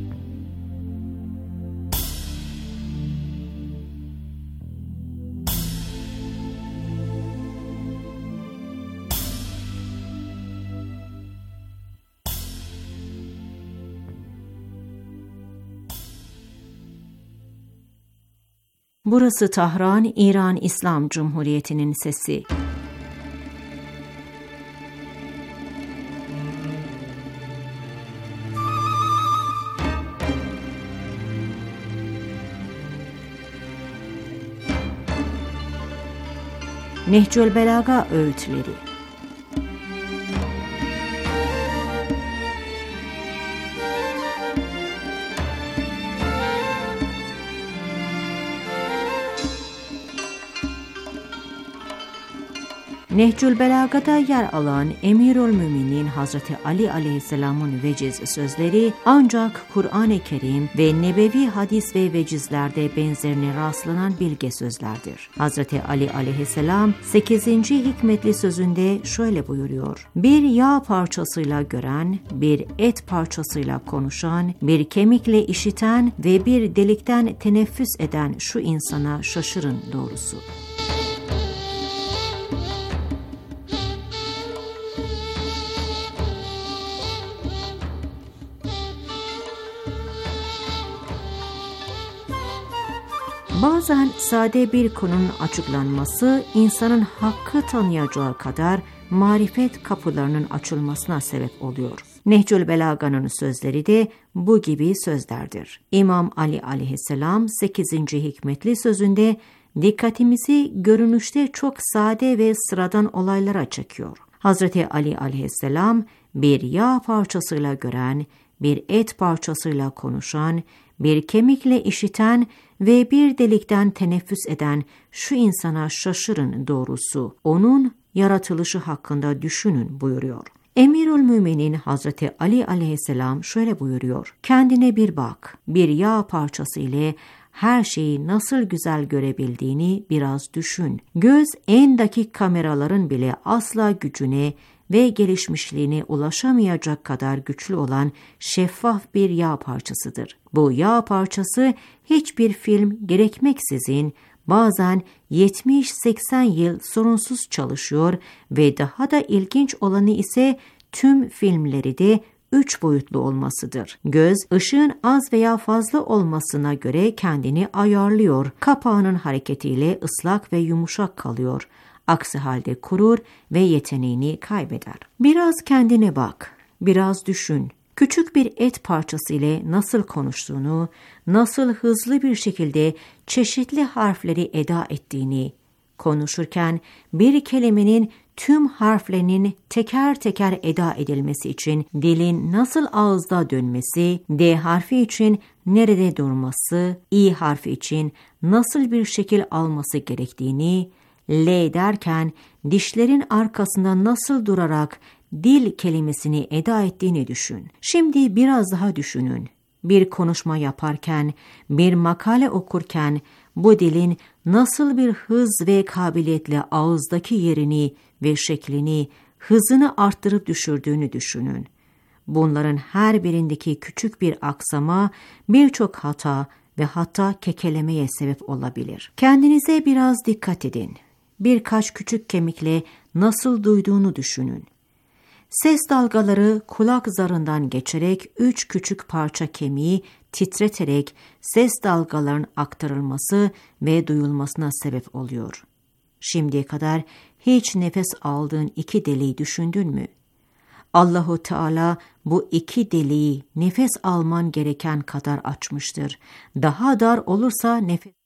Burası Tahran, İran İslam Cumhuriyeti'nin sesi. Nehcül Belaga öğütleri. Nehcül Belaga'da yer alan Emirülmüminin Hazreti Ali Aleyhisselam'ın veciz sözleri ancak Kur'an-ı Kerim ve nebevi hadis ve vecizlerde benzerine rastlanan bilge sözlerdir. Hazreti Ali Aleyhisselam sekizinci hikmetli sözünde şöyle buyuruyor: Bir yağ parçasıyla gören, bir et parçasıyla konuşan, bir kemikle işiten ve bir delikten teneffüs eden şu insana şaşırın doğrusu. Bazen sade bir konunun açıklanması insanın hakkı tanıyacağı kadar marifet kapılarının açılmasına sebep oluyor. Nehcül Belaga'nın sözleri de bu gibi sözlerdir. İmam Ali aleyhisselam sekizinci hikmetli sözünde dikkatimizi görünüşte çok sade ve sıradan olaylara çekiyor. Hazreti Ali aleyhisselam bir yağ parçasıyla gören, bir et parçasıyla konuşan, bir kemikle işiten ve bir delikten teneffüs eden şu insana şaşırın doğrusu, onun yaratılışı hakkında düşünün buyuruyor. Emirülmüminin Hazreti Ali aleyhisselam şöyle buyuruyor: kendine bir bak, bir yağ parçası ile her şeyi nasıl güzel görebildiğini biraz düşün. Göz en dakik kameraların bile asla gücüne ve gelişmişliğine ulaşamayacak kadar güçlü olan şeffaf bir yağ parçasıdır. Bu yağ parçası hiçbir film gerekmeksizin bazen yetmiş seksen yıl sorunsuz çalışıyor ve daha da ilginç olanı ise tüm filmleri de üç boyutlu olmasıdır. Göz, ışığın az veya fazla olmasına göre kendini ayarlıyor. Kapağının hareketiyle ıslak ve yumuşak kalıyor. Aksi halde kurur ve yeteneğini kaybeder. Biraz kendine bak, biraz düşün. Küçük bir et parçası ile nasıl konuştuğunu, nasıl hızlı bir şekilde çeşitli harfleri eda ettiğini, konuşurken bir kelimenin tüm harflerinin teker teker eda edilmesi için dilin nasıl ağızda dönmesi, D harfi için nerede durması, İ harfi için nasıl bir şekil alması gerektiğini, L derken dişlerin arkasında nasıl durarak dil kelimesini eda ettiğini düşün. Şimdi biraz daha düşünün. Bir konuşma yaparken, bir makale okurken bu dilin nasıl bir hız ve kabiliyetle ağızdaki yerini ve şeklini, hızını arttırıp düşürdüğünü düşünün. Bunların her birindeki küçük bir aksama birçok hata ve hatta kekelemeye sebep olabilir. Kendinize biraz dikkat edin. Birkaç küçük kemikle nasıl duyduğunu düşünün. Ses dalgaları kulak zarından geçerek üç küçük parça kemiği titreterek ses dalgalarının aktarılması ve duyulmasına sebep oluyor. Şimdiye kadar hiç nefes aldığın iki deliği düşündün mü? Allahu Teala bu iki deliği nefes alman gereken kadar açmıştır. Daha dar olursa nefes